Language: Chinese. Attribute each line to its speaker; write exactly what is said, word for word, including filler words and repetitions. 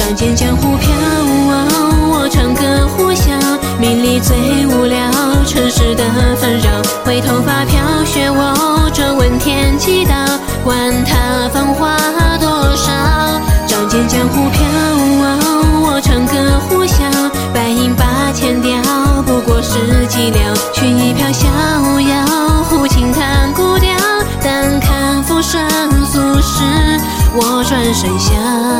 Speaker 1: 仗剑江湖飘，我唱歌呼啸，名利最无聊，尘世的纷扰，回头发飘雪我转问天几道，管他芳华多少。仗剑江湖飘，我唱歌呼啸，白银八千雕，不过是寂寥，曲一飘逍遥，胡琴弹古调，但看浮生俗世，我转身笑。